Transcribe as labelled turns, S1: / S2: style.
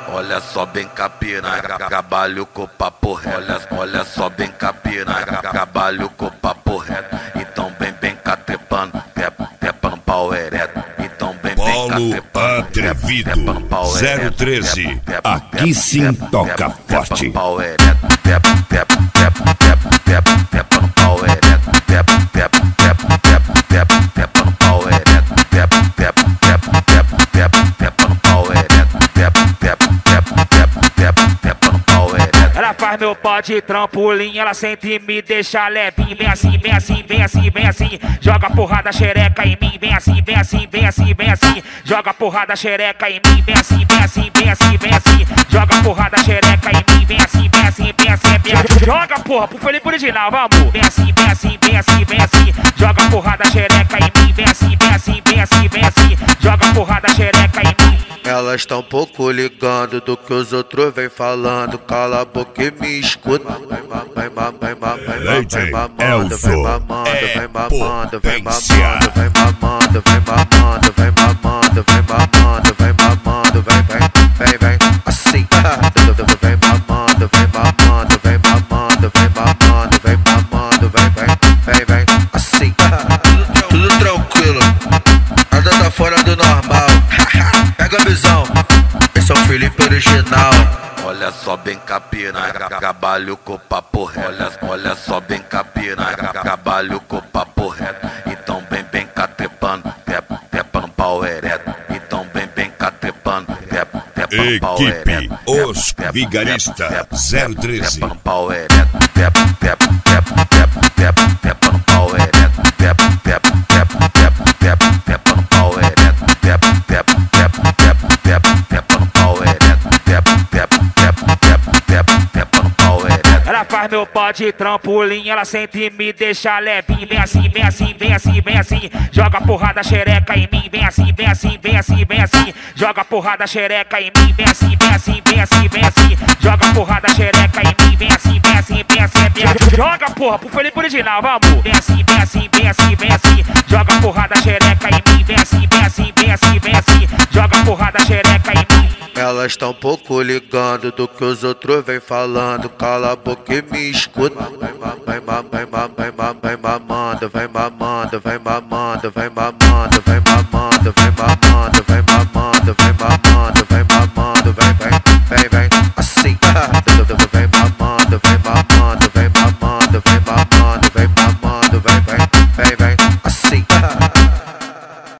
S1: Olha só bem capina, trabalho com papo reto. Olha só bem capina, trabalho com papo reto. Então bem catrepando, trepa no pau ereto. Então bem
S2: Paulo Atrevido 013. Aqui sim toca forte.
S1: Pau ereto, trepa no pau ereto. Trepa no pau ereto. Trepa no pau ereto. Trepa no pau ereto.
S3: Ela faz meu pau de trampolim, ela sente e me deixa levinho. Vem assim, vem assim, vem assim, vem assim. Joga porrada xereca em mim. Vem assim, vem assim, vem assim, vem assim. Joga porrada xereca em mim. Vem assim, vem assim, vem assim, vem assim. Joga porrada xereca em mim. Vem assim, vem assim, vem assim, vem assim. Joga porra pro Felipe original, vamos. Vem assim, vem assim, vem assim, vem assim. Joga porrada xereca em mim. Vem assim, vem assim, vem assim, vem assim. Joga porrada xereca em mim.
S4: Elas tão pouco ligando do que os outros vem falando. Cala a boca e me escuta. Vem mamando, vem mamando, vem mamando, vem mamando, vem mamando, vem mamando, vem mamando, vem mamando, vem mamando, vem mamando, vem assim. Vem mamando, vem mamando, vem mamando, vem mamando, vem mamando, vem assim. Tudo tranquilo, nada tá fora do normal. Pega a visão, esse é o Felipe original.
S1: Olha só bem capina, trabalho com papo reto. Olha só bem capina, trabalho com papo reto. Então bem catrepando, trepa no pau ereto. Então bem catrepando, trepa no pau ereto.
S2: Equipe Os Vigarista 013.
S1: Trepa no pau ereto. Trepa no pau ereto. Trepa no pau ereto. Trepa no pau ereto. Trepa no pau ereto.
S3: Ela faz meu pau de trampolim, ela sente e me deixa levinho. Vem assim, vem assim, vem assim, vem assim. Joga porrada xereca em mim. Vem assim, vem assim, vem assim, vem assim. Joga porrada xereca em mim. Vem assim, vem assim, vem assim, vem assim. Joga porrada xereca em mim. Vem assim, vem assim, vem assim, vem assim. Joga porra pro Felipe original, vamos. Vem assim, vem assim, vem assim, vem assim. Joga porrada xereca em mim. Vem assim, vem assim, vem assim, vem assim. Joga porrada xereca em mim.
S4: Elas tão pouco ligando do que os outros vem falando. Cala a boca e me escuta. Vem mamando, vem mamando, vem mamando, vem